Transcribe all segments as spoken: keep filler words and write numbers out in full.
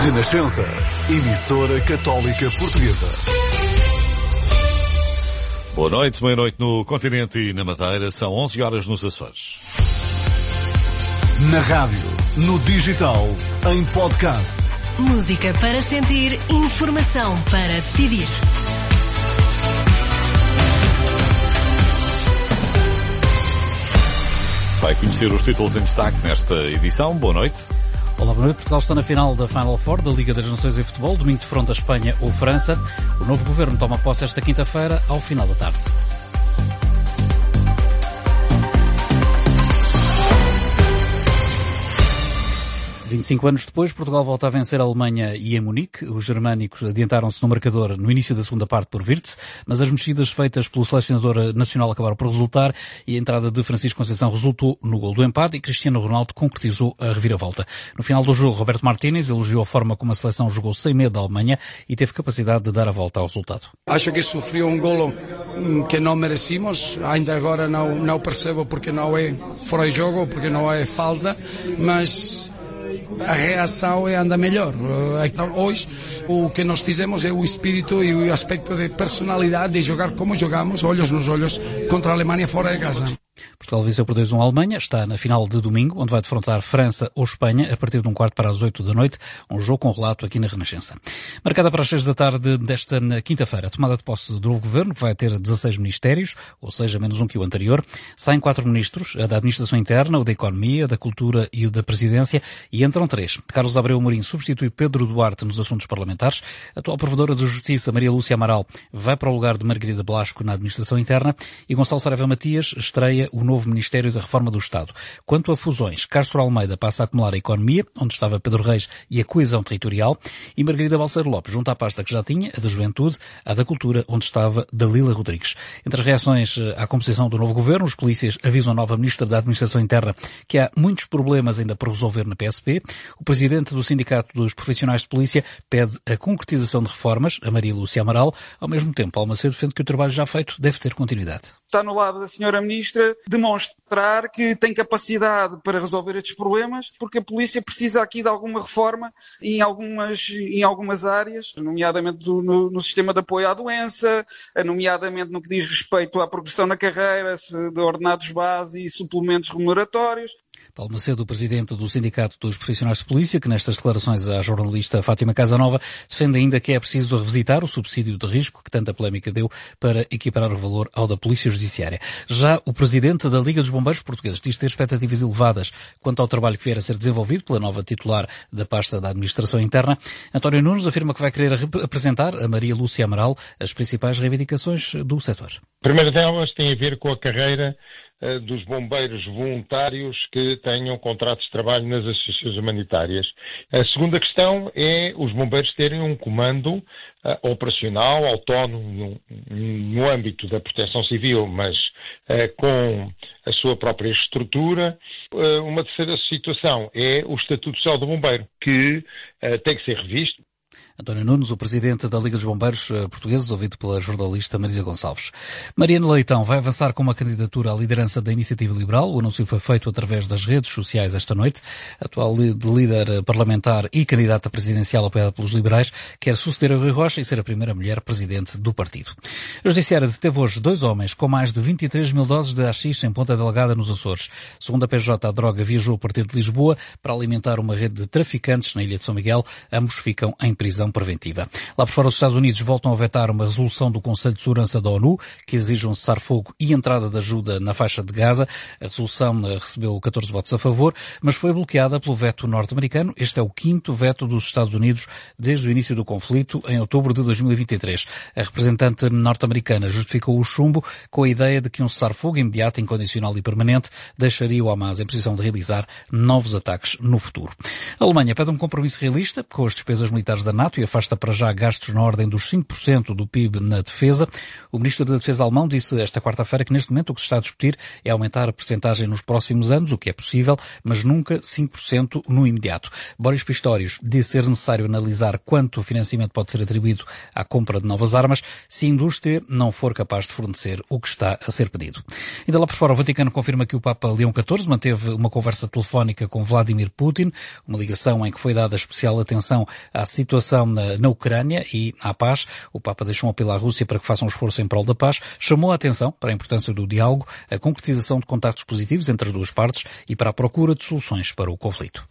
Renascença, emissora católica portuguesa. Boa noite, meia-noite no continente e na Madeira, são onze horas nos Açores. Na rádio, no digital, em podcast. Música para sentir, informação para decidir. Vai conhecer os títulos em destaque nesta edição. Boa noite. Olá, boa noite. Portugal está na final da Final Four da Liga das Nações em Futebol, domingo de fronte a Espanha ou França. O novo governo toma posse esta quinta-feira, ao final da tarde. vinte e cinco anos depois, Portugal volta a vencer a Alemanha e em Munique. Os germânicos adiantaram-se no marcador no início da segunda parte por Wirtz, mas as mexidas feitas pelo selecionador nacional acabaram por resultar e a entrada de Francisco Conceição resultou no gol do empate e Cristiano Ronaldo concretizou a reviravolta. No final do jogo, Roberto Martínez elogiou a forma como a seleção jogou sem medo da Alemanha e teve capacidade de dar a volta ao resultado. Acho que sofreu um golo que não merecíamos, ainda agora não, não percebo porque não é fora de jogo, porque não é falta, mas a reação é anda melhor. Então, hoje, o que nós fizemos é o espírito e o aspecto de personalidade de jogar como jogamos, olhos nos olhos, contra a Alemanha fora de casa. Portugal venceu por dois a um a Alemanha, está na final de domingo, onde vai defrontar França ou Espanha, a partir de um quarto para as oito da noite, um jogo com relato aqui na Renascença. Marcada para as seis da tarde desta quinta-feira, a tomada de posse do novo governo, que vai ter dezasseis ministérios, ou seja, menos um que o anterior. Saem quatro ministros, a da Administração Interna, o da Economia, da Cultura e o da Presidência, e entram três. Carlos Abreu Amorim substitui Pedro Duarte nos assuntos parlamentares. A atual Provedora de Justiça, Maria Lúcia Amaral, vai para o lugar de Margarida Blasco na Administração Interna e Gonçalo Saraiva Matias estreia o novo Ministério da Reforma do Estado. Quanto a fusões, Castro Almeida passa a acumular a Economia, onde estava Pedro Reis, e a Coesão Territorial, e Margarida Balseiro Lopes junta à pasta que já tinha, a da Juventude, a da Cultura, onde estava Dalila Rodrigues. Entre as reações à composição do novo governo, os polícias avisam a nova Ministra da Administração Interna que há muitos problemas ainda por resolver na P S P. O Presidente do Sindicato dos Profissionais de Polícia pede a concretização de reformas, a Maria Lúcia Amaral. Ao mesmo tempo, Almaceda defende que o trabalho já feito deve ter continuidade. Está no lado da senhora Ministra demonstrar que tem capacidade para resolver estes problemas, porque a polícia precisa aqui de alguma reforma em algumas, em algumas áreas, nomeadamente do, no, no sistema de apoio à doença, nomeadamente no que diz respeito à progressão na carreira, de ordenados base e suplementos remuneratórios. Paulo Macedo, o presidente do Sindicato dos Profissionais de Polícia, que nestas declarações à jornalista Fátima Casanova defende ainda que é preciso revisitar o subsídio de risco que tanta polémica deu para equiparar o valor ao da Polícia Judiciária. Já o presidente da Liga dos Bombeiros Portugueses diz ter expectativas elevadas quanto ao trabalho que vier a ser desenvolvido pela nova titular da pasta da Administração Interna. António Nunes afirma que vai querer apresentar a Maria Lúcia Amaral as principais reivindicações do setor. A primeira delas tem a ver com a carreira dos bombeiros voluntários que tenham contratos de trabalho nas associações humanitárias. A segunda questão é os bombeiros terem um comando uh, operacional, autónomo no, no âmbito da proteção civil, mas uh, com a sua própria estrutura. Uh, uma terceira situação é o Estatuto Social do Bombeiro, que uh, tem que ser revisto. António Nunes, o presidente da Liga dos Bombeiros Portugueses, ouvido pela jornalista Marisa Gonçalves. Mariana Leitão vai avançar com uma candidatura à liderança da Iniciativa Liberal. O anúncio foi feito através das redes sociais esta noite. A atual líder parlamentar e candidata presidencial apoiada pelos liberais quer suceder a Rui Rocha e ser a primeira mulher presidente do partido. A Judiciária deteve hoje dois homens com mais de vinte e três mil doses de haxixe em Ponta Delgada, nos Açores. Segundo a P J, a droga viajou a partir de Lisboa para alimentar uma rede de traficantes na Ilha de São Miguel. Ambos ficam em prisão preventiva. Lá por fora, os Estados Unidos voltam a vetar uma resolução do Conselho de Segurança da ONU que exige um cessar-fogo e entrada de ajuda na faixa de Gaza. A resolução recebeu catorze votos a favor, mas foi bloqueada pelo veto norte-americano. Este é o quinto veto dos Estados Unidos desde o início do conflito, em outubro de dois mil e vinte e três. A representante norte-americana justificou o chumbo com a ideia de que um cessar-fogo imediato, incondicional e permanente deixaria o Hamas em posição de realizar novos ataques no futuro. A Alemanha pede um compromisso realista com as despesas militares da NATO e afasta para já gastos na ordem dos cinco por cento do P I B na defesa. O ministro da Defesa alemão disse esta quarta-feira que neste momento o que se está a discutir é aumentar a percentagem nos próximos anos, o que é possível, mas nunca cinco por cento no imediato. Boris Pistorius disse ser necessário analisar quanto o financiamento pode ser atribuído à compra de novas armas se a indústria não for capaz de fornecer o que está a ser pedido. Ainda lá por fora, o Vaticano confirma que o Papa Leão catorze manteve uma conversa telefónica com Vladimir Putin, uma ligação em que foi dada especial atenção à situação na, na Ucrânia e à paz. O Papa deixou um apelo à Rússia para que faça um esforço em prol da paz, chamou a atenção para a importância do diálogo, a concretização de contactos positivos entre as duas partes e para a procura de soluções para o conflito.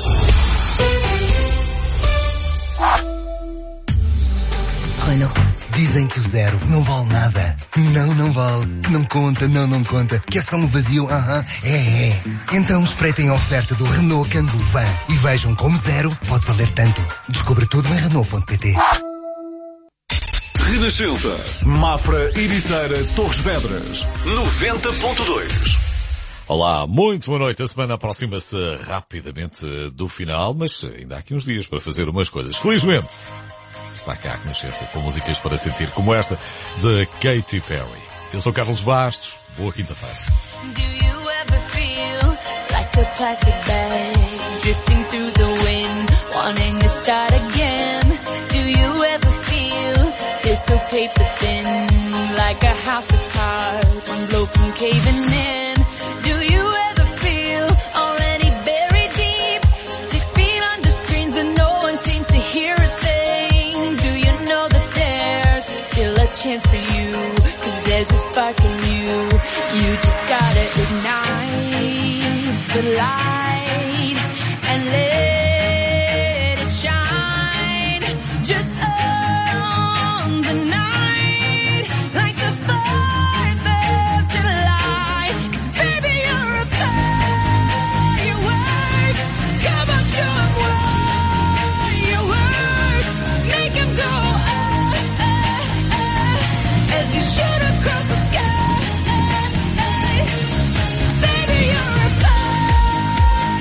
Renault. Dizem que o zero não vale nada. Não, não vale. Que não conta, não, não conta. Que é só um vazio, aham, uh-huh. é, é. Então espreitem a oferta do Renault Kangoo Van e vejam como zero pode valer tanto. Descubra tudo em Renault ponto pt. Renascença, Mafra, Ericeira, Torres Vedras, noventa ponto dois. Olá, muito boa noite. A semana aproxima-se rapidamente do final, mas ainda há aqui uns dias para fazer umas coisas. Felizmente, está cá a Renascença com músicas para sentir como esta de Katy Perry. Eu sou Carlos Bastos. Boa quinta-feira. Do you ever feel like a plastic bag drifting through the wind, wanting to start again? Do you ever feel feel so paper thin, like a house of cards, one blow from caving in? Do you ever feel already buried deep, six feet under screens but no one seems to hear a thing? Do you know that there's still a chance for you, 'cause there's a spark in you, you just gotta ignite the light and let it shine, just on the night, like the fourth of July, 'cause baby you're a firework, come on show 'em what you work, make 'em go ah, ah, ah, as you shoot across the sky, baby you're a firework.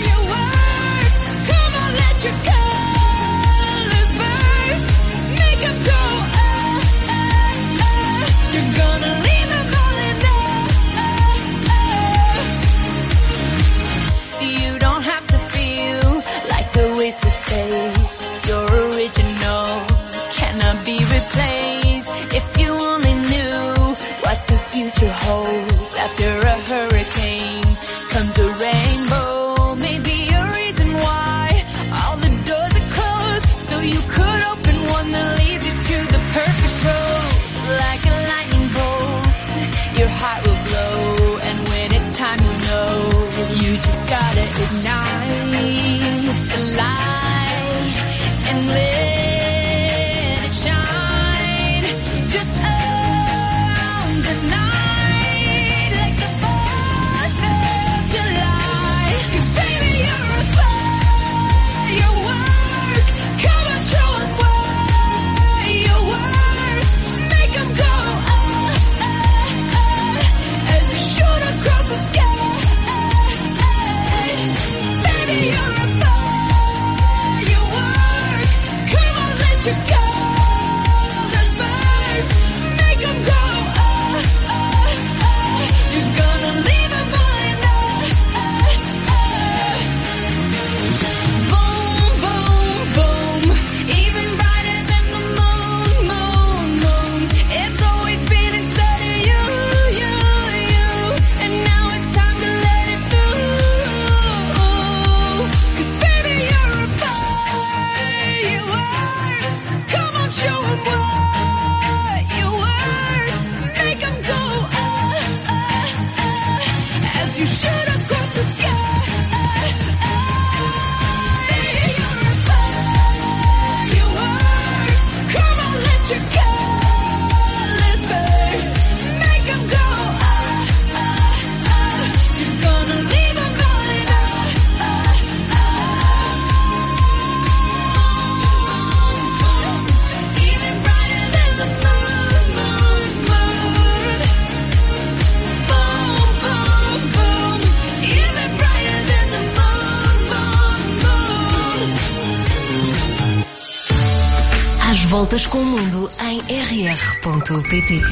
Voltas com o mundo em r r ponto p t.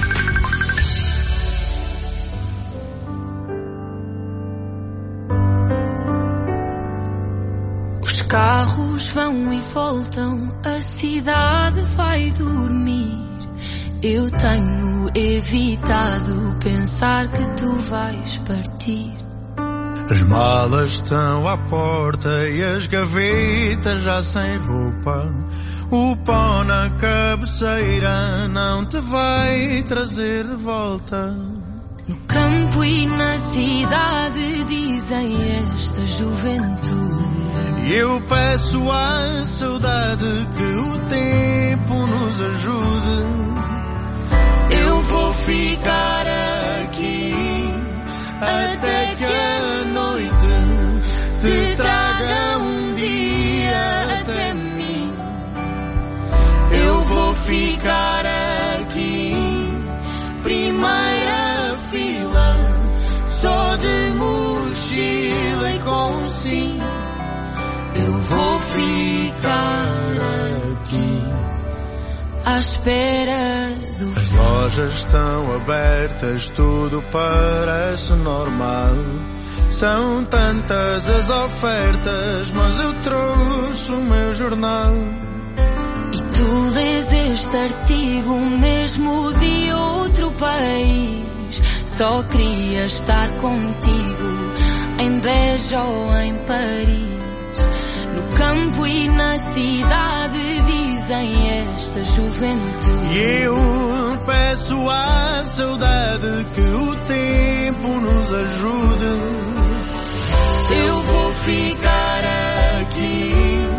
Os carros vão e voltam, a cidade vai dormir. Eu tenho evitado pensar que tu vais partir. As malas estão à porta e as gavetas já sem roupa. O pó na cabeceira não te vai trazer de volta. No campo e na cidade dizem esta juventude. E eu peço à saudade que o tempo nos ajude. Eu vou ficar aqui até que a noite te traga um dia até mim. Eu vou ficar aqui, primeira fila, só de mochila e com sim. Eu vou ficar aqui à espera do As lojas estão abertas, tudo parece normal. São tantas as ofertas, mas eu trouxe o meu jornal. E tu lês este artigo mesmo de outro país. Só queria estar contigo em Beja ou em Paris. No campo e na cidade dizem esta juventude. E eu peço à saudade que o tempo nos ajude. Eu vou ficar aqui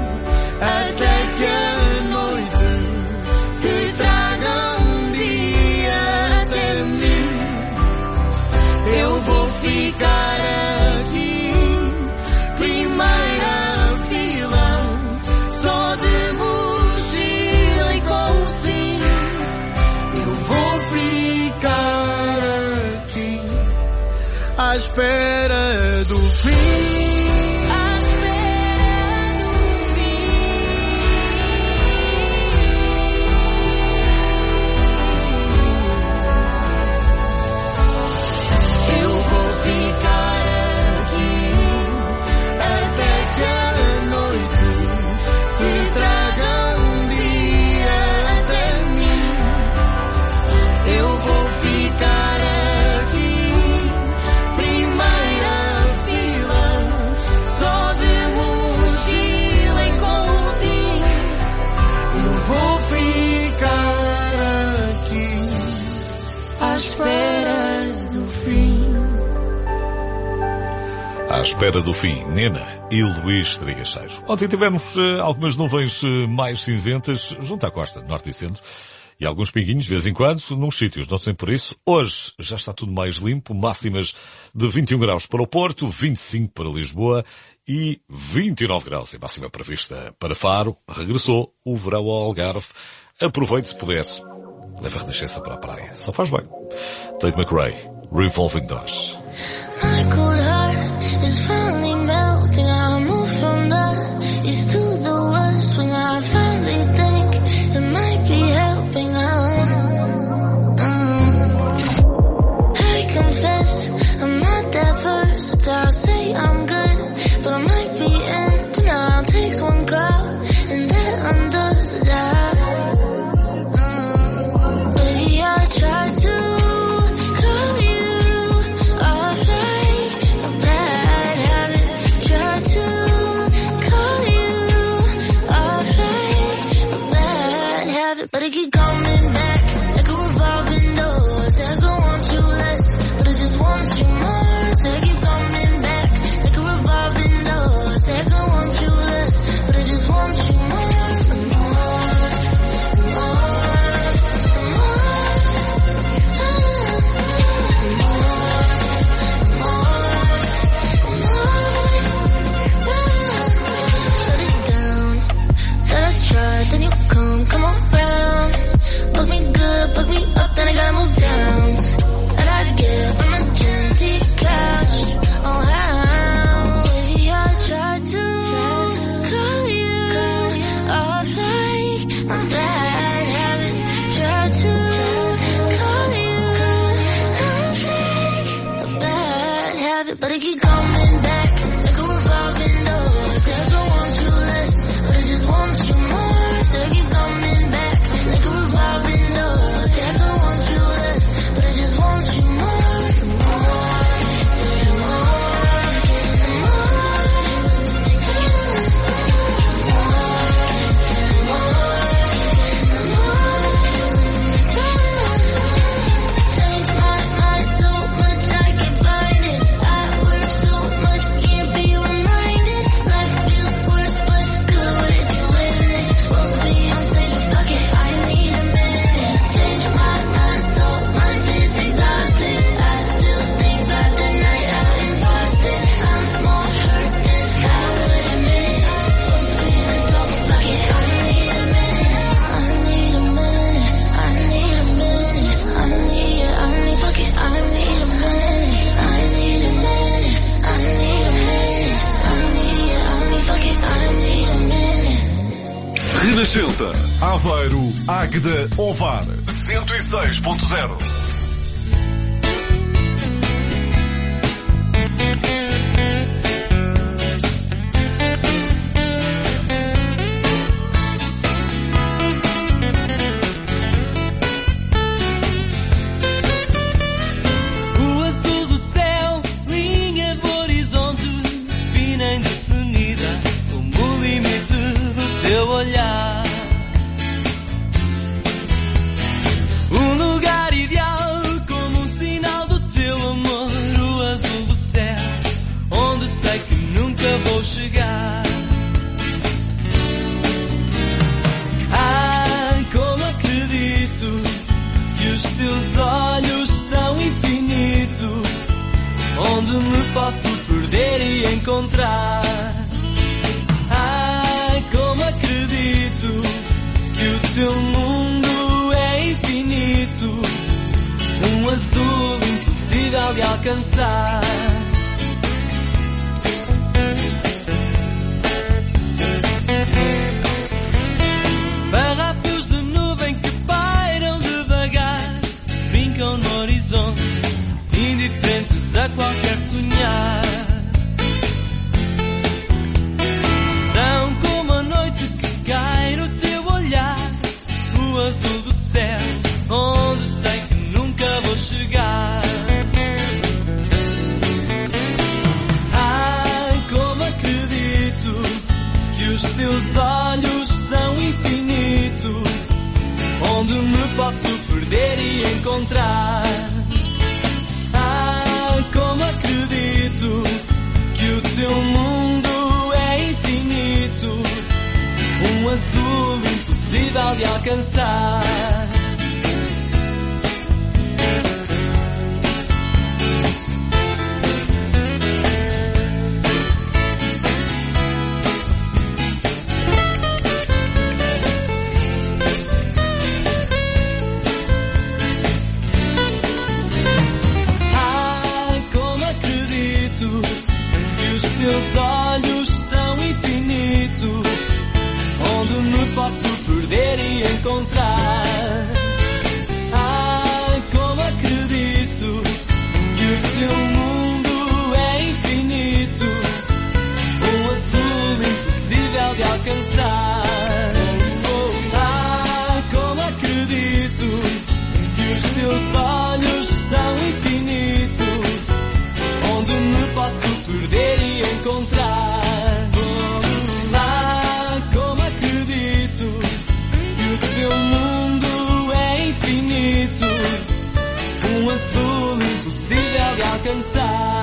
até que a noite te traga um dia até mim. Eu vou ficar aqui, primeira fila, só de mochila e com sim. Eu vou ficar aqui à espera do fim. À espera do fim, Nena e Luís Trigacheiro. Ontem tivemos uh, algumas nuvens uh, mais cinzentas junto à costa, norte e centro, e alguns pinguinhos de vez em quando, nos sítios, não tem por isso. Hoje já está tudo mais limpo, máximas de vinte e um graus para o Porto, vinte e cinco para Lisboa e vinte e nove graus em máxima prevista para Faro. Regressou o verão ao Algarve. Aproveite se puder. Leva a Renascença para a praia. Só faz bem. Tate McRae, Revolving Doors. My cold heart is finally melting. I move from the east to the west when I finally think it might be helping. Uh, uh. I confess I'm not that versatile. I'll say I'm good, but I might be in denial. Takes one call and that undoes the dial. Uh, baby, I tried to. But I keep coming back like a revolving door. Said I don't want you less, but I just want you more. Said I keep coming back like a revolving door. Said I don't want you less, but I just want you more. Renascença, Aveiro, Águeda, Ovar, cento e seis ponto zero. Posso perder e encontrar. Ai, como acredito que o teu mundo é infinito, um azul impossível de alcançar. Farrapos de nuvem que pairam devagar, brincam no horizonte, indiferentes a qualquer sonhar. São como a noite que cai no teu olhar, o azul do céu, onde sei que nunca vou chegar. Ai, como acredito que os teus olhos são infinito, onde me posso perder e encontrar. Como acredito que o teu mundo é infinito, um azul impossível de alcançar. Teus olhos são infinito, onde me posso perder e encontrar. Ai, como acredito que o teu mundo é infinito, um azul impossível de alcançar. Ai, como acredito que os teus olhos são infinitos, onde me posso perder e encontrar. Ah, como acredito que o teu mundo é infinito, um azul impossível de alcançar.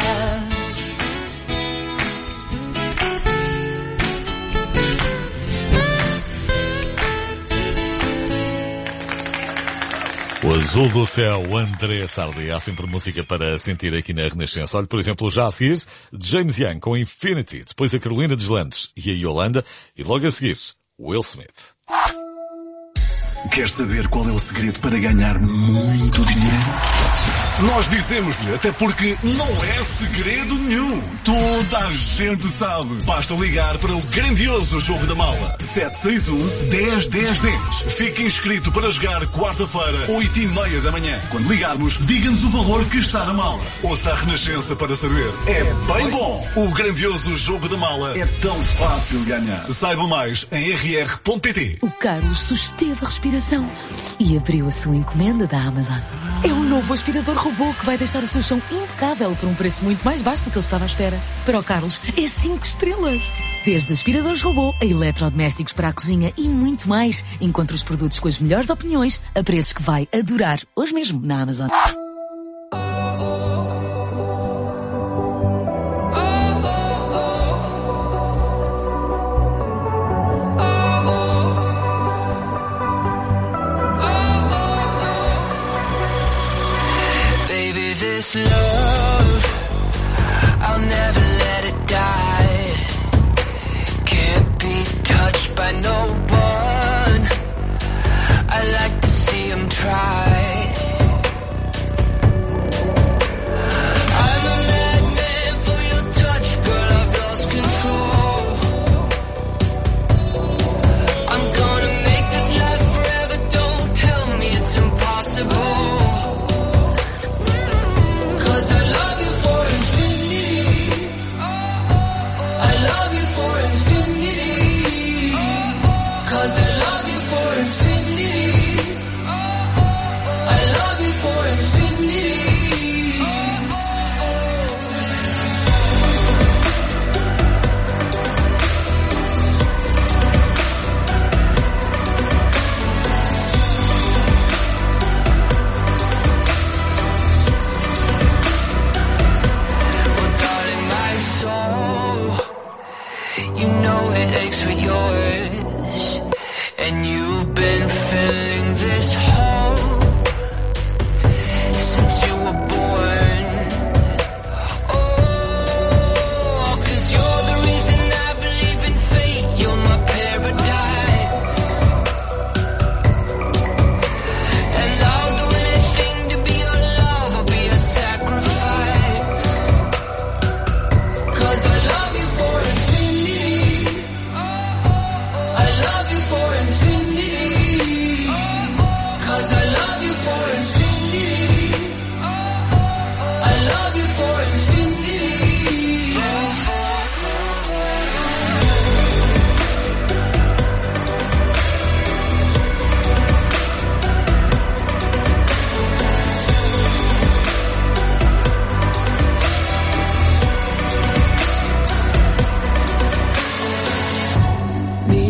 O azul do céu, André Sardé. Há sempre música para sentir aqui na Renascença. Olha, por exemplo, já a seguir, James Young com Infinity, depois a Carolina Deslandes e a Yolanda, e logo a seguir, Will Smith. Quer saber qual é o segredo para ganhar muito dinheiro? Nós dizemos-lhe, até porque não é segredo nenhum. Toda a gente sabe. Basta ligar para o grandioso Jogo da Mala. sete seis um, dez, dez, dez. Fique inscrito para jogar quarta-feira, oito e meia da manhã. Quando ligarmos, diga-nos o valor que está na mala. Ouça a Renascença para saber. É bem bom. O grandioso Jogo da Mala é tão fácil de ganhar. Saiba mais em r r ponto p t. O Carlos susteve a respiração e abriu a sua encomenda da Amazon. É um novo aspirador robô que vai deixar o seu chão impecável por um preço muito mais baixo do que ele estava à espera. Para o Carlos, é cinco estrelas. Desde aspiradores robô a eletrodomésticos para a cozinha e muito mais. Encontre os produtos com as melhores opiniões a preços que vai adorar hoje mesmo na Amazon. This love, I'll never let it die. Can't be touched by no one. I like to see them try. I'm a madman for your touch, girl, I've lost control. I'm gonna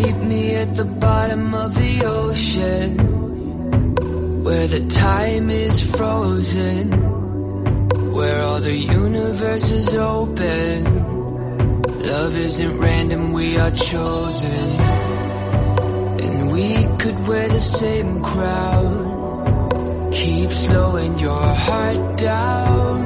meet me at the bottom of the ocean, where the time is frozen, where all the universe is open. Love isn't random, we are chosen. And we could wear the same crown, keep slowing your heart down.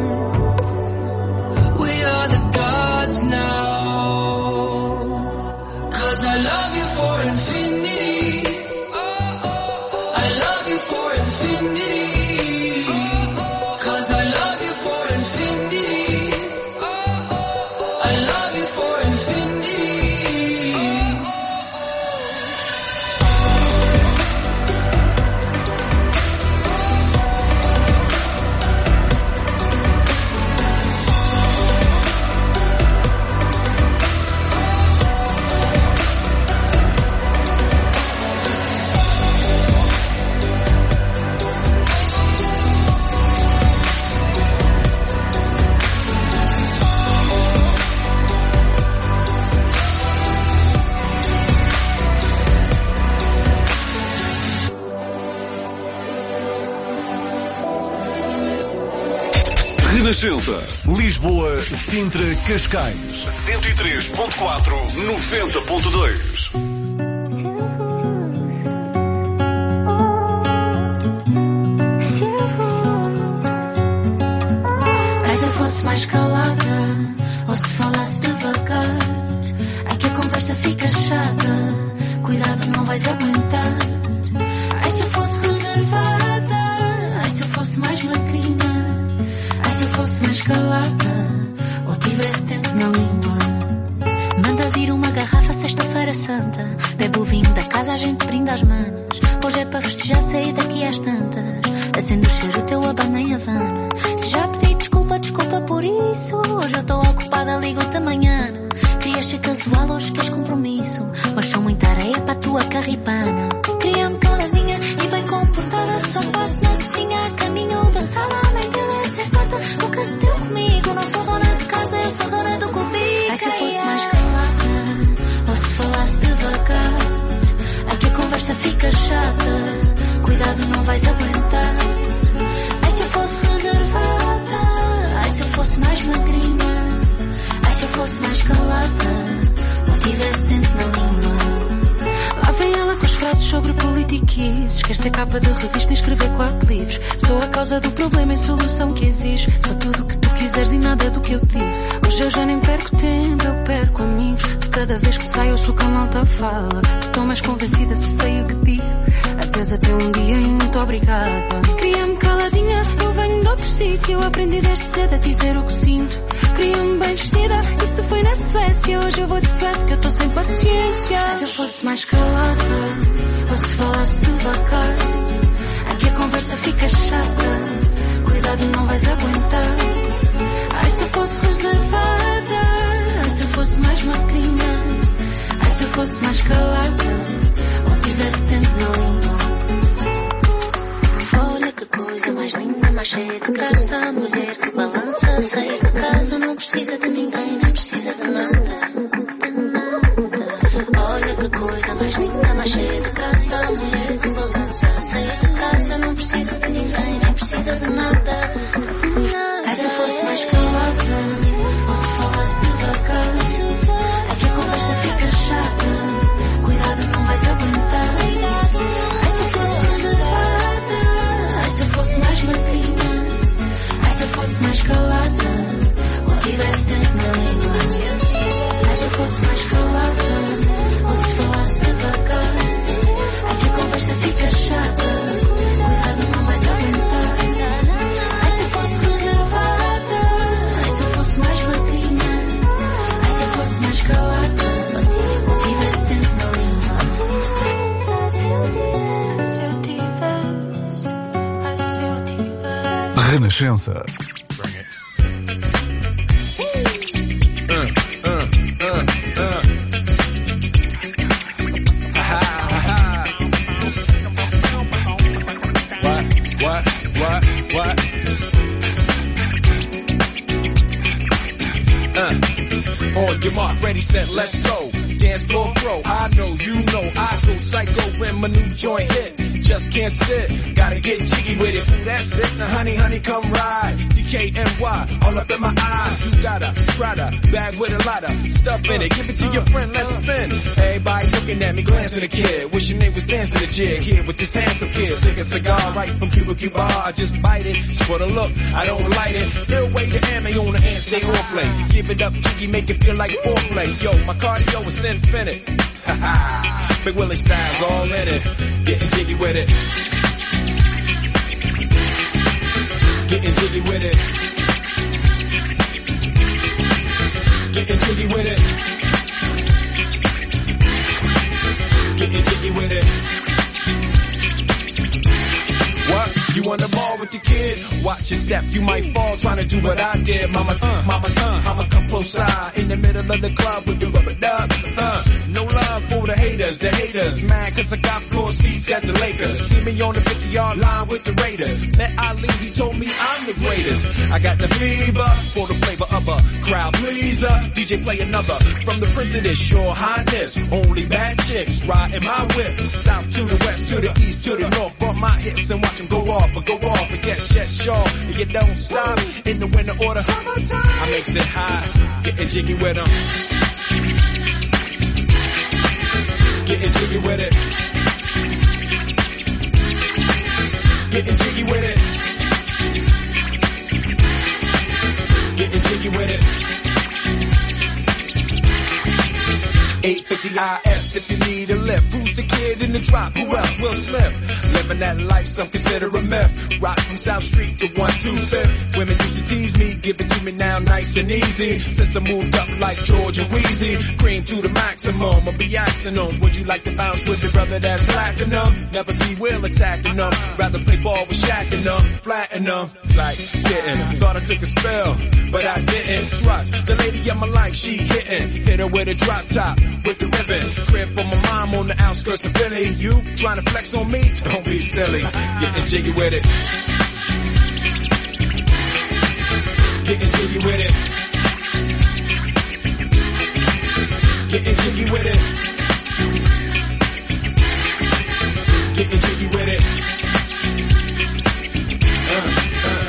We are the gods now, 'cause I love you for infinity. I love you for infinity, 'cause I love you for infinity. I love you for infinity. Renascença, Lisboa, Sintra, Cascais, cento e três ponto quatro, noventa ponto dois. Ai, se eu fosse mais calada, ou se falasse devagar, ai que a conversa fica chata, cuidado não vais aguentar. Ai, se eu fosse reservada, ai se eu fosse mais magrinha, se eu fosse mais calada, ou tivesse tempo na língua. Manda vir uma garrafa sexta-feira santa, bebe o vinho da casa, a gente brinda às manos. Hoje é para festejar, sair daqui às tantas, acende o cheiro teu abano em Havana. Se já pedi desculpa, desculpa por isso, hoje eu estou ocupada, ligo-te amanhã. Querias ser casual, hoje queres compromisso, mas sou muita areia para a tua carripana. Queria-me caladinha e bem comportada, só passo na cozinha, a caminho da sala. Nunca se deu comigo, não sou dona de casa, eu sou dona do cubico. Ai, se eu fosse mais calada, ou se falasse devagar, ai que a conversa fica chata, cuidado não vais aguentar. Ai, se eu fosse reservada, ai se eu fosse mais magrinha, ai se eu fosse mais calada, ou tivesse tempo na língua. Lá vem ela com as frases sobre politiquices, quer ser capa de revista e escrever quatro livros. Sou a causa do problema e solução que exige, sou tudo o que tu quiseres e nada do que eu disse. Hoje eu já nem perco tempo, eu perco amigos. De cada vez que saio eu sou com a malta fala, estou mais convencida se sei o que digo. Adeus até um dia e muito obrigada. Queria-me caladinha, eu venho de outro sítio, aprendi desde cedo a dizer o que sinto. Queria-me bem vestida, isso foi na Suécia, hoje eu vou de suéte que eu estou sem paciência. Se eu fosse mais calada, ou se falasse devagar, aqui a conversa fica chata, cuidado não vais aguentar. Ai, se eu fosse reservada, ai, se eu fosse mais magrinha, ai, se eu fosse mais calada, ou tivesse tempo na língua. Olha que coisa mais linda, mais cheia de graça, a mulher que balança, sair de casa, não precisa de ninguém, nem precisa de nada, de nada. Olha que coisa mais linda, mais cheia de graça, a mulher que balança, sair de casa, não precisa de ninguém, nem precisa de nada, de nada. Ai, se eu fosse mais calada, ou se falasse devagar, aqui a conversa fica chata, cuidado não vais aguentar. Ai, se eu fosse reservada, ai, se eu fosse mais magrinha, ai, se eu fosse mais calada, ou tivesse tempo na língua. Ai, se eu fosse mais calada, ou se falasse devagar, aqui a conversa fica chata, cuidado não vais aguentar. Ai, se eu fosse reservada, ai, se eu fosse mais magrinha, ai, se eu fosse mais calada, ou tivesse tempo na língua. Se eu tivesse, se eu tivesse, ai, se eu tivesse. Renascença. On your mark, ready, set, let's go. Dance floor pro, I know, you know. when my new joint hit. Just can't sit, gotta get jiggy with it. That's it, now honey, honey, come ride. D K N Y, all up in my eye. You got a Prada bag with a lot of stuff in it. Give it to your friend, let's spin. Everybody looking at me, glancing at the kid. Wishing they was dancing the jig here with this handsome kid. Stick a cigar right from Cuba Cuba. I just bite it, it's for the look, I don't light it. They'll wait to ammo on the hand, stay on play. Give it up, jiggy, make it feel like foreplay. Yo, my cardio is infinite. Ha ha. Big Willie style's all in it. Getting jiggy with it. Getting jiggy with it. Getting jiggy with it. Getting jiggy with it. What? You on the ball with your kid? Watch your step, you might fall trying to do what I did. Mama, uh, mama, uh, I'ma come close side in the middle of the club with the rubber dub. Uh, no love for the haters, the haters. Mad cause I got floor seats at the Lakers. See me on the fifty yard line with the Raiders. Met Ali, he told me I'm the greatest. I got the fever for the flavor of a crowd pleaser. D J play another from the Prince of this Your Highness. Only bad chicks riding my whip. South to the west, to the east, to the north. Bump my hips and watch them go off, but go off and get shit sure. And you don't stop in the winter order. I makes it high, getting jiggy with them. Getting jiggy with it. Getting jiggy with it. Getting jiggy with it. eight fifty I S if you need a lift. Who's the kid in the drop? Who else? Will Smith. Living that life, some consider a myth. Rock from South Street to one two fifth. Women used to tease me, give it to me now nice and easy. Since I moved up like George and Wheezy, cream to the maximum, I'll be axing them. Would you like to bounce with your brother that's platinum? Never see Will attacking them. Rather play ball with Shaq and them, flatten them. Like, didn't. Thought I took a spell, but I didn't. Trust the lady of my life, she hitting. Hit her with a drop top, with the ribbon. Crib for my mom on the outskirts of Philly. You trying to flex on me? Don't be silly. Getting jiggy with it. Getting jiggy with it. Getting jiggy with it. Getting jiggy with it. Uh, uh.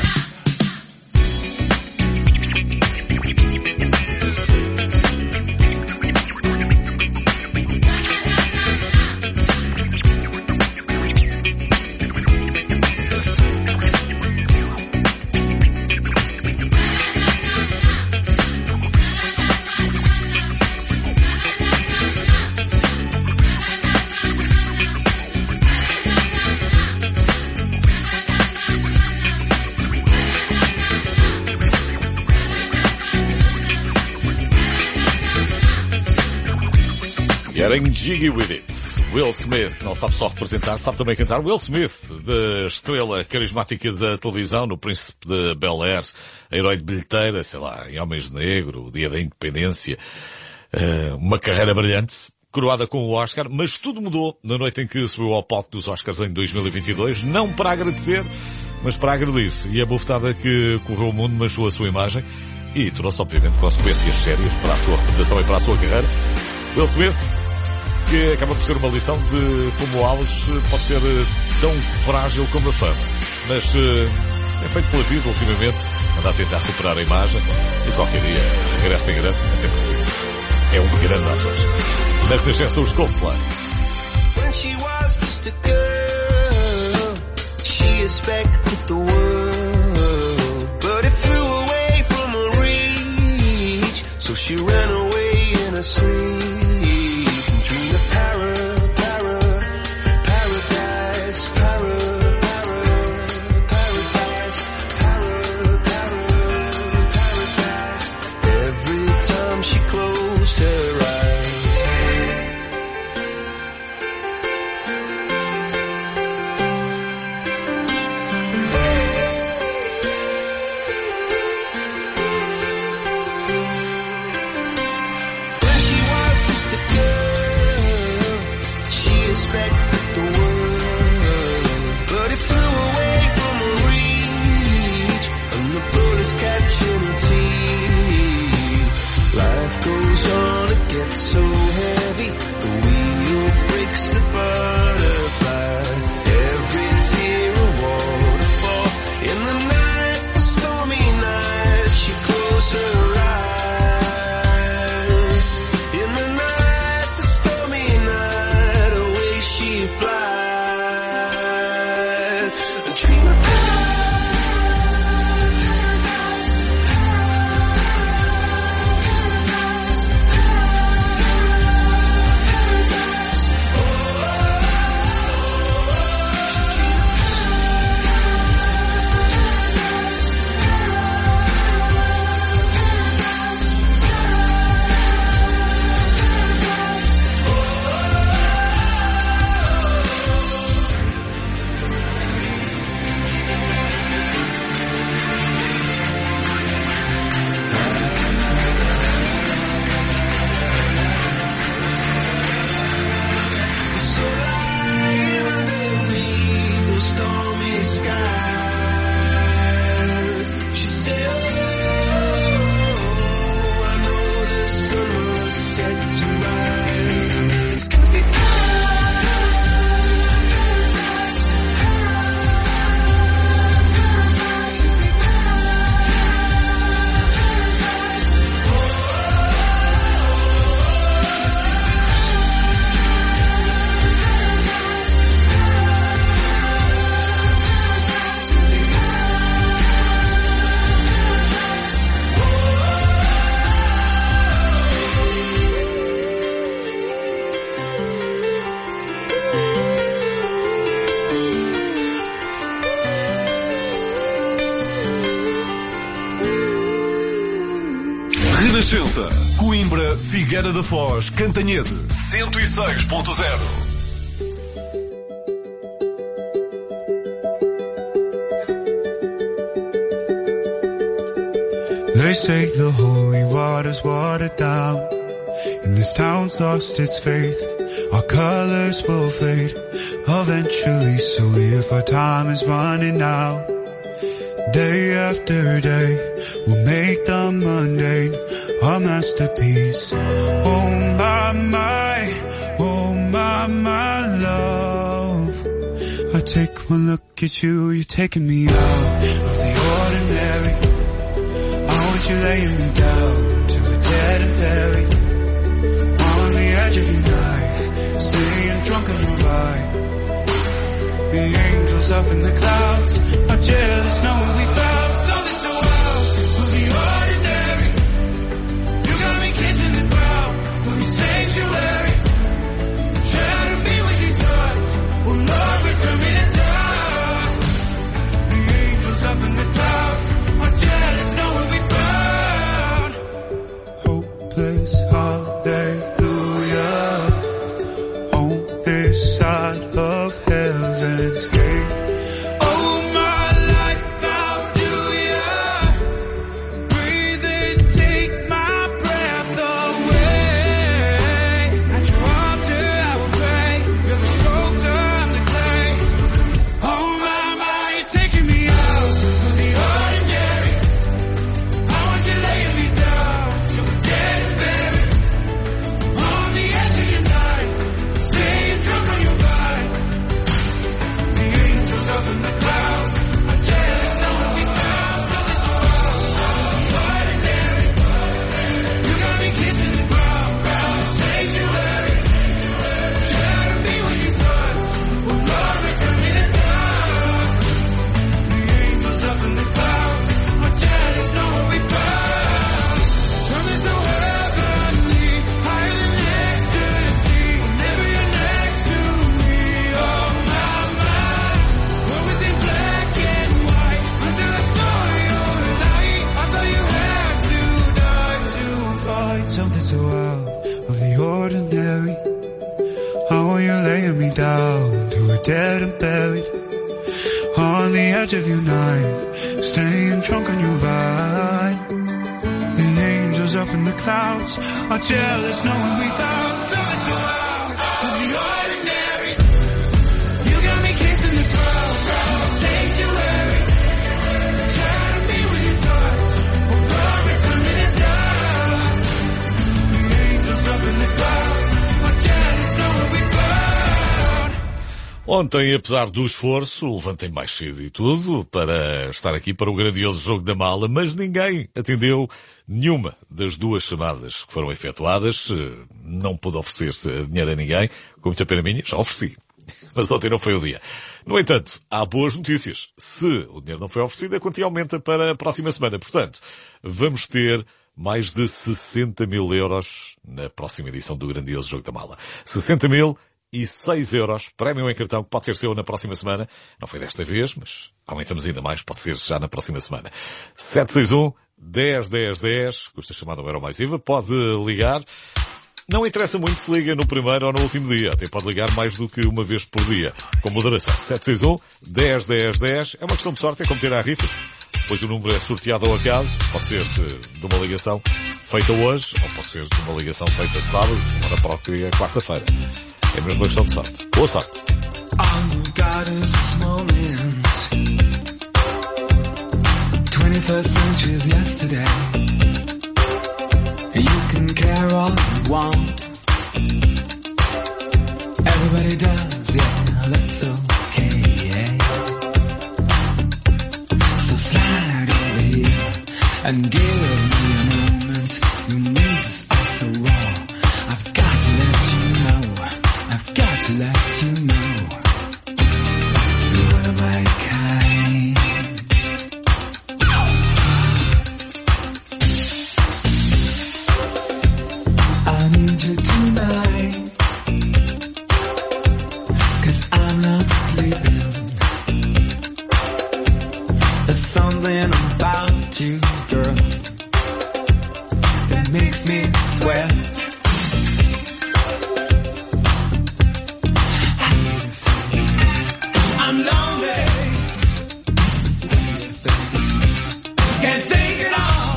Getting jiggy with it. Will Smith, não sabe só representar, sabe também cantar. Will Smith, da estrela carismática da televisão, no Príncipe de Bel-Air, herói de bilheteira, sei lá, em Homens de Negro, o Dia da Independência, uh, uma carreira brilhante, coroada com o Oscar, mas tudo mudou na noite em que subiu ao palco dos Oscars em dois mil e vinte e dois, não para agradecer, mas para agredir-se. E a bofetada que correu o mundo manchou a sua imagem e trouxe, obviamente, consequências sérias para a sua reputação e para a sua carreira. Will Smith, que acaba por ser uma lição de como o auge pode ser tão frágil como a fama. Mas é feito pela vida ultimamente, anda a tentar recuperar a imagem e qualquer dia regressa em grande, até porque é um grande ator. Na Renascença, os Coldplay. When she was just a girl, she expected the world, but it flew away from her reach, so she ran away in her sleep. So heavy, the wheel breaks the button. skies. She said, oh, I know the sun was set to rise. This could be Renascença, Coimbra, Figueira da Foz, Cantanhede, cento e seis ponto zero. They say the holy water's watered down, and this town's lost its faith. Our colors will fade eventually, so if our time is running out, day after day, we'll make the mundane our masterpiece. Oh my, my, oh my, my love. I take one look at you, you're taking me out of the ordinary. I want you laying me down to the dead and buried. On the edge of your knife, staying drunk on the ride. The angels up in the clouds are jealous knowing we found something so wild of the ordinary. You got me kissing the ground of your sanctuary. Shadow me when you touch. Oh Lord, return me to dust. The angels up in the clouds are jealous knowing we found hopeless hallelujah on this side of heaven's gate. Of your knife, staying drunk on your ride. The angels up in the clouds are jealous knowing we found something so wild of the ordinary. You got me kissing the ground of the sanctuary. Shadow me when you touch. Oh God, return me to dust. The angels up in the clouds are jealous knowing we found. Ontem, apesar do esforço, levantei mais cedo e tudo para estar aqui para o grandioso jogo da mala, mas ninguém atendeu nenhuma das duas chamadas que foram efetuadas. Não pude oferecer dinheiro a ninguém, com muita pena minha, já ofereci. Mas ontem não foi o dia. No entanto, há boas notícias. Se o dinheiro não foi oferecido, a quantia aumenta para a próxima semana. Portanto, vamos ter mais de sessenta mil euros na próxima edição do grandioso jogo da mala. sessenta mil e seis euros, prémio em cartão, que pode ser seu na próxima semana. Não foi desta vez, mas aumentamos ainda mais, pode ser já na próxima semana. sete seis um, dez, dez, dez, custa chamada Euro mais I V A, pode ligar. Não interessa muito se liga no primeiro ou no último dia, até pode ligar mais do que uma vez por dia, com moderação. sete seis um, dez, dez, dez, é uma questão de sorte, é como ter a rifas. Depois o número é sorteado ao acaso, pode ser de uma ligação feita hoje, ou pode ser de uma ligação feita sábado, ou na própria quarta-feira. É mesmo uma questão de sorte. Boa sorte. All you've got is this moment. twenty-first century is yesterday. You can care all you want. Everybody does, yeah, that's okay, yeah. So slide over here and give me a moment. Your moves are so raw. I've got to let you know. I've got to let you know. You're one of my kind. I need you tonight, 'cause I'm not sleeping. There's something about you, girl, that makes me sweat. I'm lonely, can't take it all.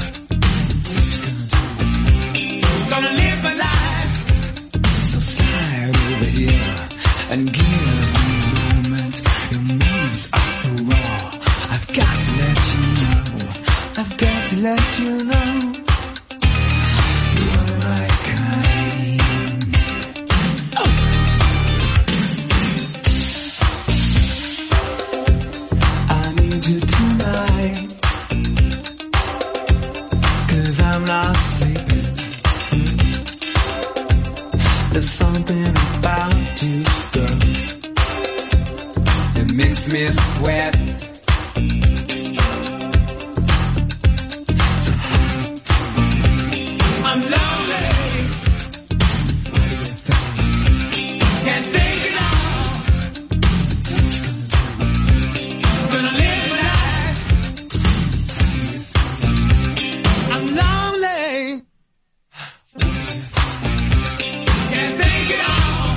Gonna live my life, so slide over here and give me a moment. Your moves are so raw. I've got to let you know. I've got to let you know. You are my kind. Oh. I need you tonight, 'cause I'm not sleeping. There's something about you, girl, that makes me sweat. I'm lonely, can't take it all. Gonna live my life. I'm lonely, can't take it all.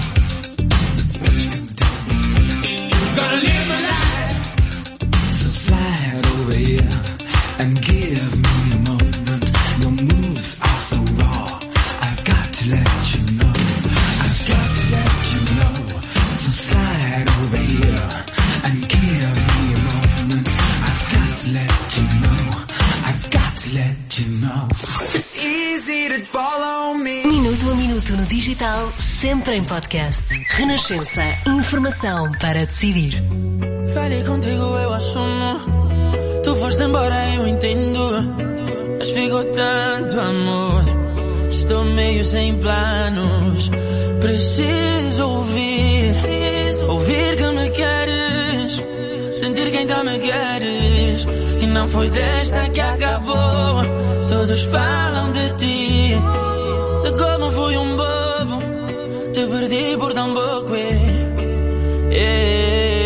Gonna live my life. So slide over here and give me a moment. Your moves are so raw. I've got to let you know. I've got to let you know. So slide over here and give me a moment. I've got to let you know. I've got to let you know. It's easy to follow me. Minuto a minuto no digital, sempre em podcast. Renascença. Informação para decidir. Falei contigo, eu assumo. Tu foste embora, eu entendo. Mas ficou tanto amor. Estou meio sem planos. Preciso ouvir. Ouvir que me queres. Sentir que ainda me queres. E não foi desta que acabou. Todos falam de ti. De como fui um bobo. Te perdi por tão pouco. Yeah.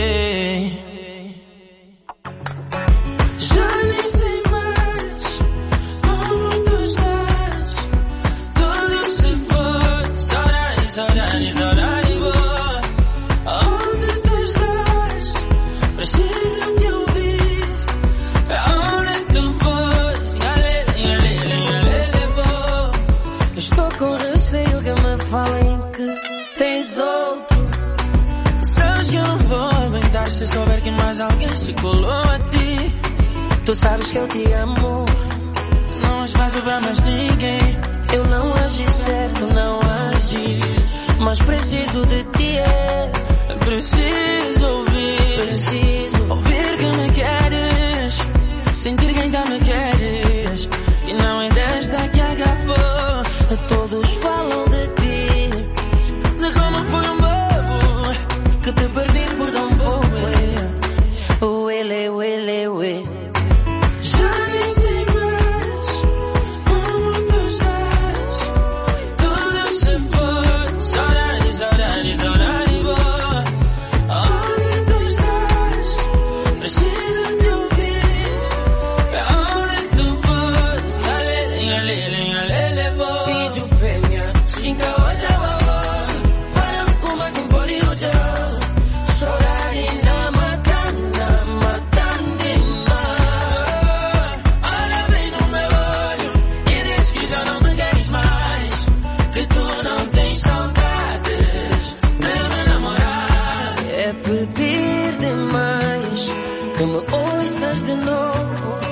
Se souber que mais alguém se colou a ti, tu sabes que eu te amo. Não há espaço pra mais ninguém. Eu não agi certo, não agi, mas preciso de ti, é. Preciso ouvir, preciso ouvir que me queres. Sentir que ainda me queres. E não é desta que acabou. Todos falam de ti, de como foi um bobo que te perdi por tão pouco. Uele, uele, uele. Já nem sei mais como tu estás. Tudo se foi. Saudade, saudade, saudade boa. Onde tu estás? Preciso te ouvir. Onde tu foi? Alele, alele, alele boa. Pediu fêmea, cinco ocho boa. Para como é que pode lutar? Saudade na matanda, matanda mais. Olha bem no meu olho e diz que já não me queres mais. Que tu não tens saudades de me namorar. É pedir demais que me ouças de novo.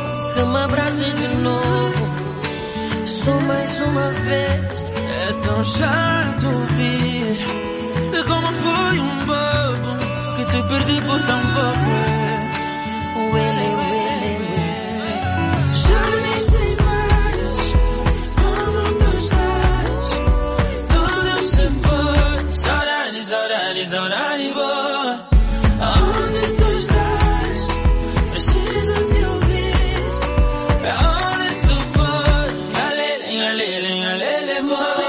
me abraças de novo. Só mais uma vez. É tão chato ouvir como foi um bobo que te perdi por tão pouco. Uele, uele, uele. Já nem sei mais como tu estás. Tudo se foi. Saudade, saudade, saudade boa. Aonde tu estás? Preciso te ouvir. Aonde tu vais? Alele, alele, alele, boa.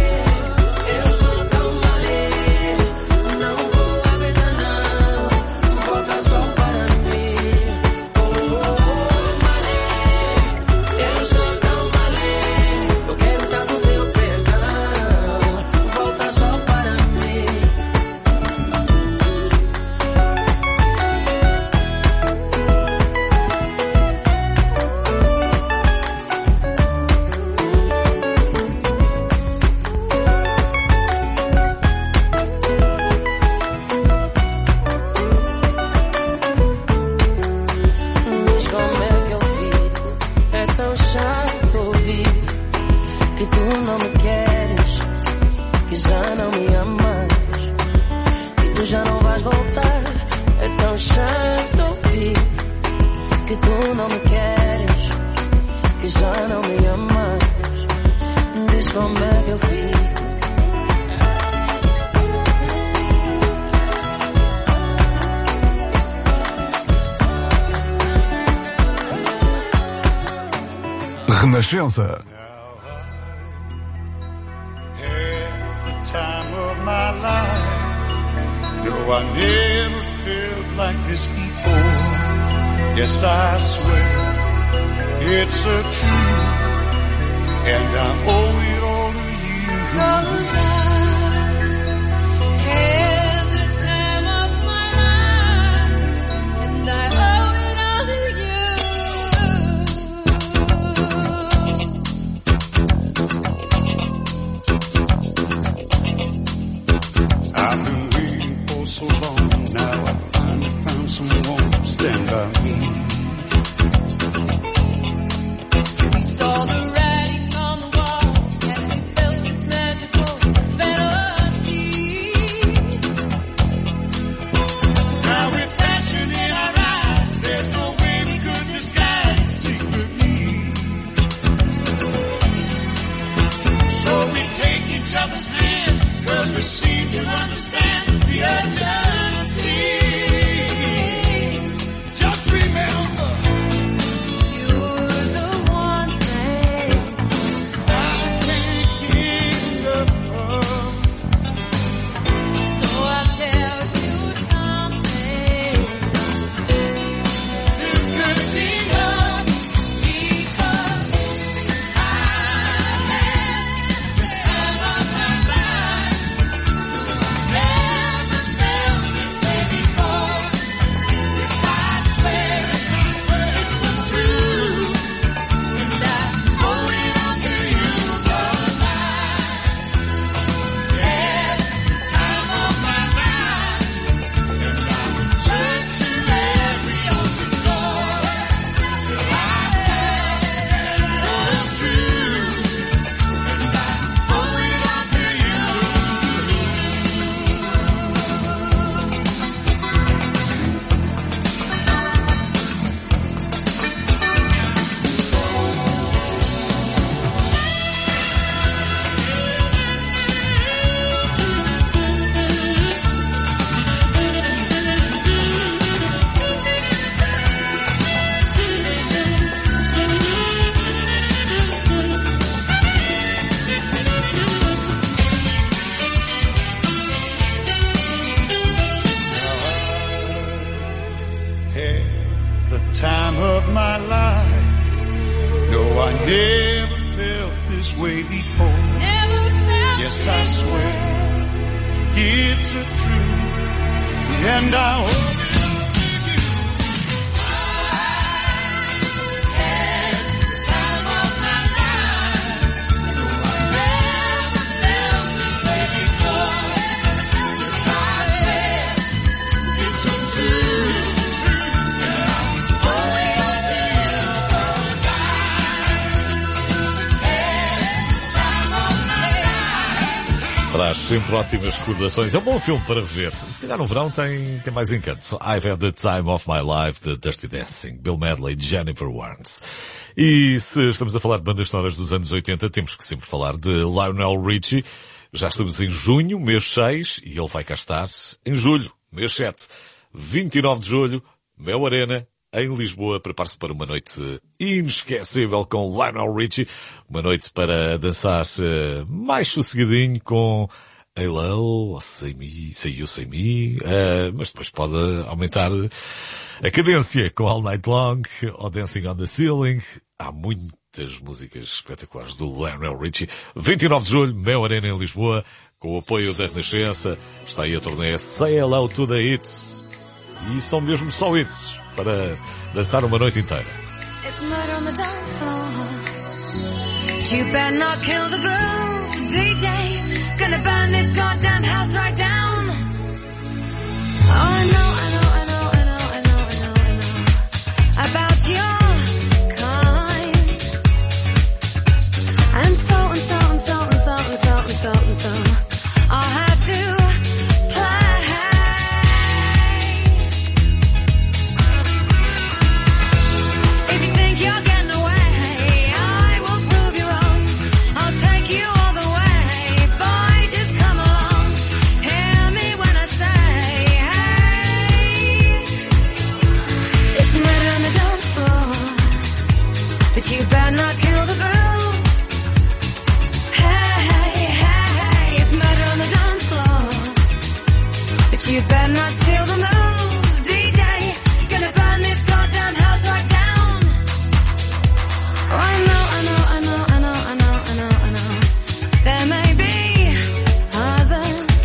Renascença. No, I never felt like this before. Yes, I swear it's a truth, and I owe it all to you. 'Cause I had the time of my life, and I owe it all to you. I've been waiting for so long, now I finally found someone to stand by me. We saw the writing on the wall, and we felt this magical fantasy. Now with passion in our eyes, there's no way we could disguise it secretly. So we take each other's hand, 'cause we seem to understand the urgency. Just remember, you're the one thing I can't give up. So I'll tell you something. This could be love, because I had the time of my life. Never felt this way before. Yes, I swear it's a truth, and I owe it all to you, 'cause I had the time of my life, and I would turn to every open door till I had the truth, and I owe it all to you. Had the time of my life. No, I never felt this way before. Yes, I swear it's a truth, and I hope it all to you. I had the time of my life. No, I never felt this way before. Yes, I swear it's a truth, and I owe it all to you, 'cause sempre ótimas recordações. É um bom filme para rever. Se calhar no verão tem, tem mais encanto. So, I've Had the Time of My Life, de Dirty Dancing, Bill Medley, Jennifer Warnes. E se estamos a falar de bandas sonoras dos anos oitenta, temos que sempre falar de Lionel Richie. Já estamos em junho, mês seis, e ele vai cá estar em julho, mês sete. vinte e nove de julho, Mel Arena, em Lisboa. Prepare-se para uma noite inesquecível com Lionel Richie. Uma noite para dançar mais sossegadinho com Hello, Say Me, Say You, Say Me, uh, mas depois pode aumentar a cadência com All Night Long ou Dancing on the Ceiling. Há muitas músicas espetaculares do Lionel Richie. vinte e nove de julho, Mel Arena em Lisboa, com o apoio da Renascença. Está aí a turnê Say Hello to the Hits. E são mesmo só hits para dançar uma noite inteira. It's murder on the dance floor. You better not kill the groove, D J. Gonna burn this goddamn house right down. Oh, I know, I know, I know, I know, I know, I know, I know about your kind. And so and so and so and so and so and so and so I'll have to you better not kill the groove. Hey, hey, hey, it's murder on the dance floor. But you better not steal the moves, D J. Gonna burn this goddamn house right down. Oh, I know, I know, I know, I know, I know, I know, I know. There may be others.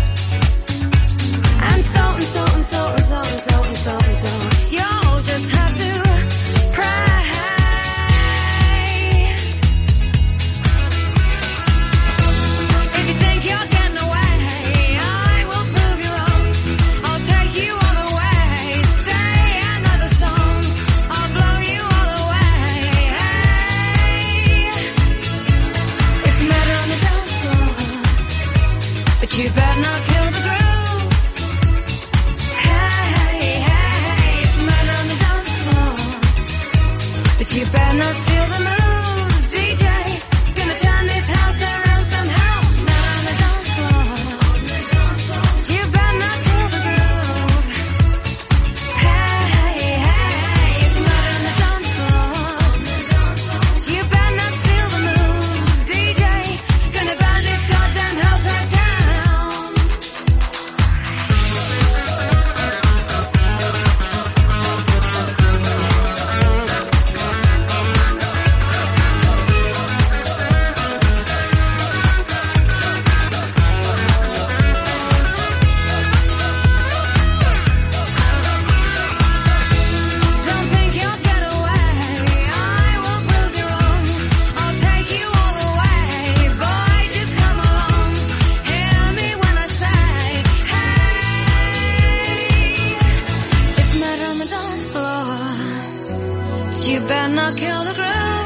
And so and so and so and so and so and so and so. You'll just have to pray. You better not kill the groove. Hey, hey, it's murder on the dance floor. But you better not steal the moves, D J. Gonna turn this house around somehow. Murder on the dance floor. But you better not kill the groove. Hey, hey, it's murder on the dance floor. But you better not steal the moves, D J. Gonna burn this goddamn house right down. You better not kill the groove.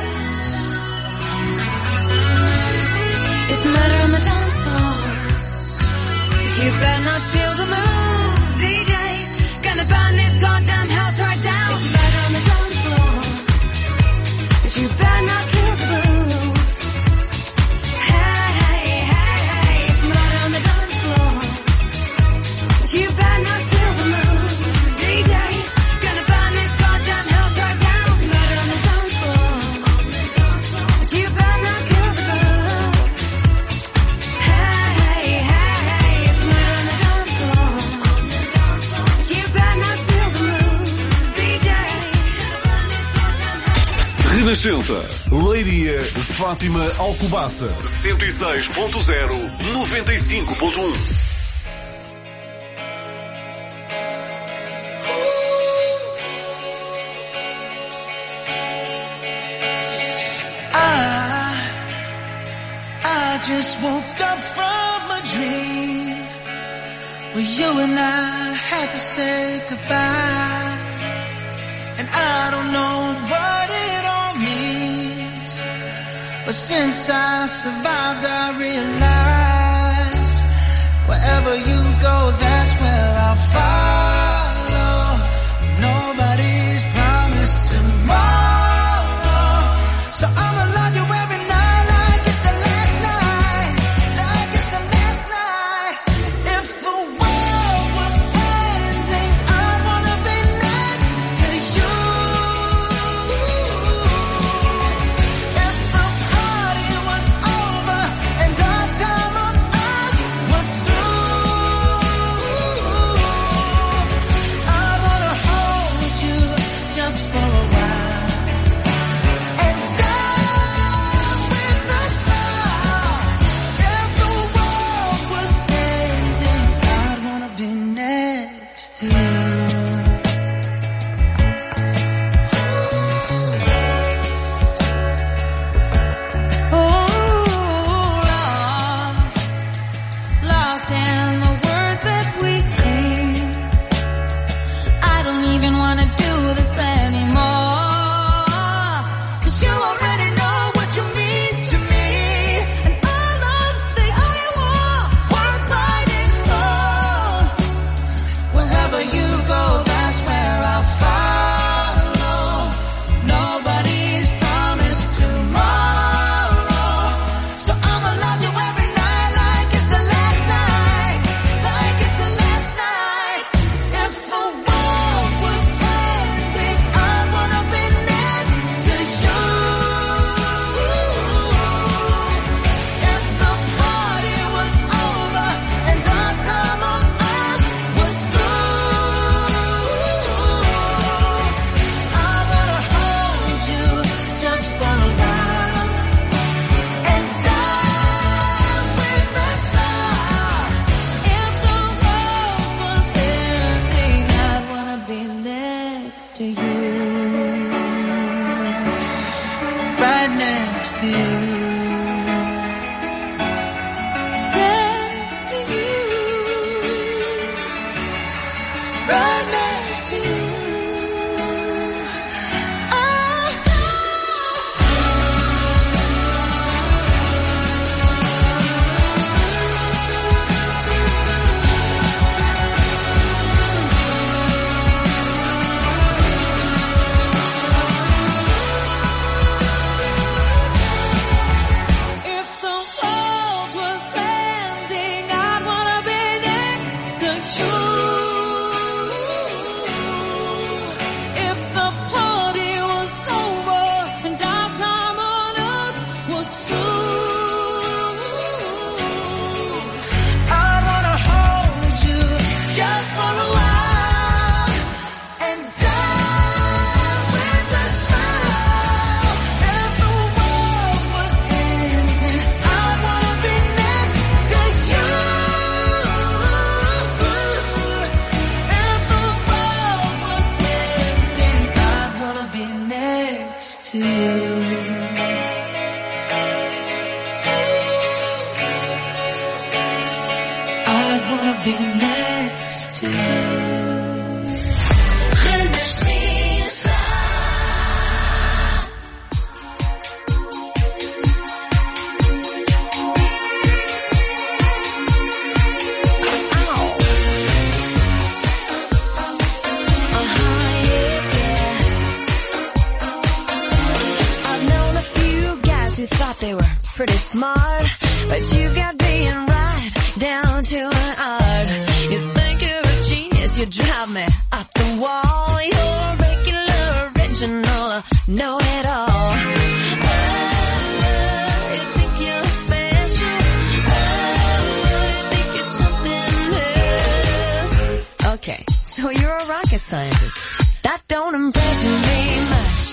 It's murder on the dance floor. But you better not steal the moves, D J. Gonna burn this goddamn house right down. It's murder on the dance floor. But you better not kill the groove. Hey, hey, hey, it's murder on the dance floor. But you better not steal the moves, D J. Gonna burn this goddamn house right down. Renascença, Leiria, Fátima, Alcobaça, cento e seis ponto zero, noventa e cinco ponto um. I just woke up from a dream where you and I had to say goodbye. And I don't know what it all means, but since I survived I realized Wherever you go, that's where I'll follow. Nobody's promised tomorrow, so I'ma love you every night like it's the last night, like it's the last night. If the world was ending, I'd wanna be next to you. If the party was over and our time on earth was through, I'd wanna hold you just for a while and die with a smile. If the world was ending, I'd wanna be next to you. Lost in the words that we sing. I don't even wanna do this anymore, 'cause you already know what you mean to me, and all of the only war worth fighting for. Wherever you go, that's where I'll follow. Nobody's promised tomorrow, so I'ma love you every night like it's the last night, like it's the last night. If the world was ending, I'd wanna be next to you. If the party was over and our time on earth was through, I wanna hold you just for a while and die with a smile. If the world was ending, I'd wanna be next to you, right next to you, next to you, right next to you. If the world was ending, I'd wanna be next to you. If the party was over and our time on earth was through, I'd wanna hold you just for a while and die with a smile. If the world was ending, I'd wanna be next to you. If the world was ending, I'd wanna be next to you. I'd wanna be next to you. I've known a few guys who thought they were pretty smart, but you've got being right down to an art. You think you're a genius, you drive me up the wall. You're a regular, original, know-it-all. Oh, you think you're special. Oh, you think you're something else. Okay, so you're a rocket scientist. That don't impress me much.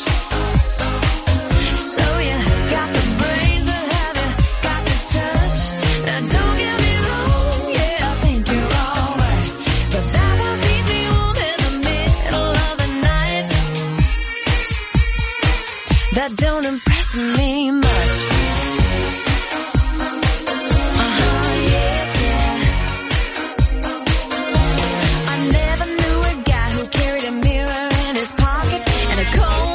So you got the brains, but have you got the touch? Now don't get me wrong, yeah, I think you're alright, but that won't keep me warm in the middle of the night. That don't impress me much. Uh-huh, yeah, yeah. I never knew a guy who carried a mirror in his pocket and a cold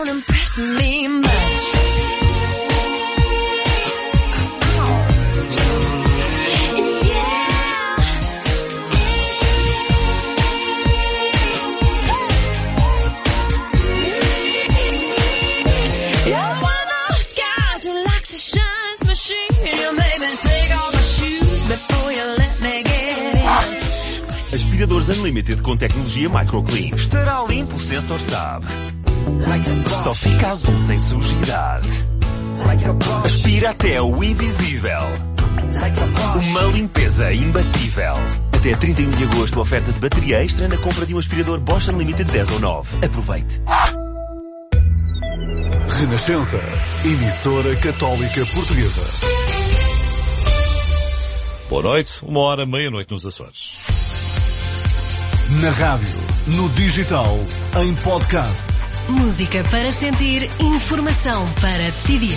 don't impress me much. Aspiradores Unlimited com tecnologia microclean. Estará limpo, o sensor sabe. Só fica azul sem sujidade. Aspira até o invisível. Uma limpeza imbatível. Até trinta e um de agosto, oferta de bateria extra na compra de um aspirador Bosch Unlimited dez ou nove. Aproveite. Renascença, emissora católica portuguesa. Boa noite, uma hora, meia-noite nos Açores. Na rádio, no digital, em podcast. Música para sentir, informação para decidir.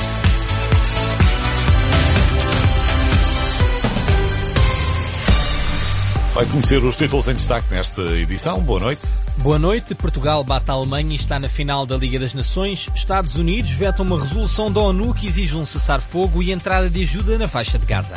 Vai conhecer os títulos em destaque nesta edição. Boa noite. Boa noite. Portugal bate a Alemanha e está na final da Liga das Nações. Estados Unidos vetam uma resolução da ONU que exige um cessar-fogo e entrada de ajuda na faixa de Gaza.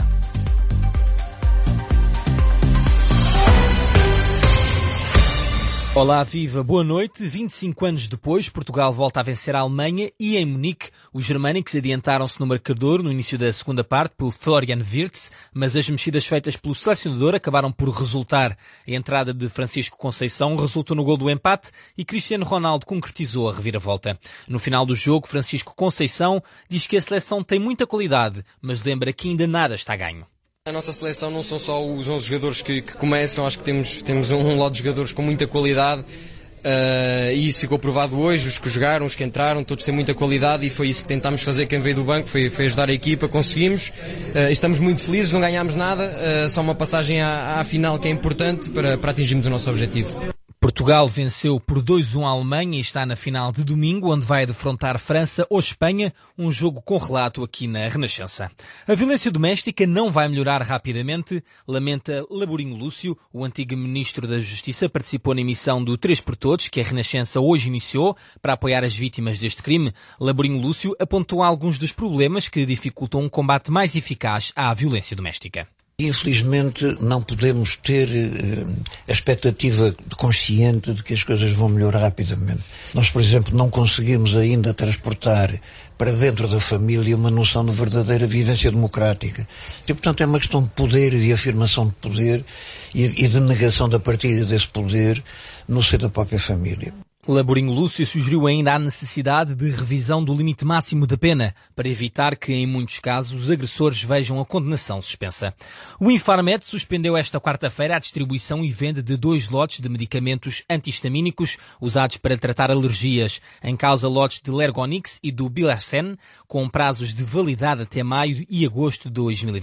Olá, viva, boa noite. vinte e cinco anos depois, Portugal volta a vencer a Alemanha e em Munique, os germânicos adiantaram-se no marcador no início da segunda parte pelo Florian Wirtz, mas as mexidas feitas pelo selecionador acabaram por resultar. A entrada de Francisco Conceição resultou no gol do empate e Cristiano Ronaldo concretizou a reviravolta. No final do jogo, Francisco Conceição diz que a seleção tem muita qualidade, mas lembra que ainda nada está ganho. A nossa seleção não são só os onze jogadores que, que começam, acho que temos, temos um, um lote de jogadores com muita qualidade uh, e isso ficou provado hoje, os que jogaram, os que entraram, todos têm muita qualidade e foi isso que tentámos fazer, quem veio do banco, foi, foi ajudar a equipa, conseguimos, uh, estamos muito felizes, não ganhámos nada, uh, só uma passagem à, à final que é importante para, para atingirmos o nosso objetivo. Portugal venceu por dois a um a Alemanha e está na final de domingo, onde vai defrontar França ou Espanha, um jogo com relato aqui na Renascença. A violência doméstica não vai melhorar rapidamente, lamenta Laborinho Lúcio, o antigo Ministro da Justiça, participou na emissão do três por Todos, que a Renascença hoje iniciou, para apoiar as vítimas deste crime. Laborinho Lúcio apontou alguns dos problemas que dificultam um combate mais eficaz à violência doméstica. Infelizmente não podemos ter uh, a expectativa consciente de que as coisas vão melhorar rapidamente. Nós, por exemplo, não conseguimos ainda transportar para dentro da família uma noção de verdadeira vivência democrática. E, portanto, é uma questão de poder e de afirmação de poder e, e de negação da partilha desse poder no seio da própria família. Laborinho Lúcio sugeriu ainda a necessidade de revisão do limite máximo da pena, para evitar que, em muitos casos, os agressores vejam a condenação suspensa. O Infarmed suspendeu esta quarta-feira a distribuição e venda de dois lotes de medicamentos antihistamínicos usados para tratar alergias, em causa lotes de Lergonix e do Bilarsen, com prazos de validade até maio e agosto de dois mil e vinte.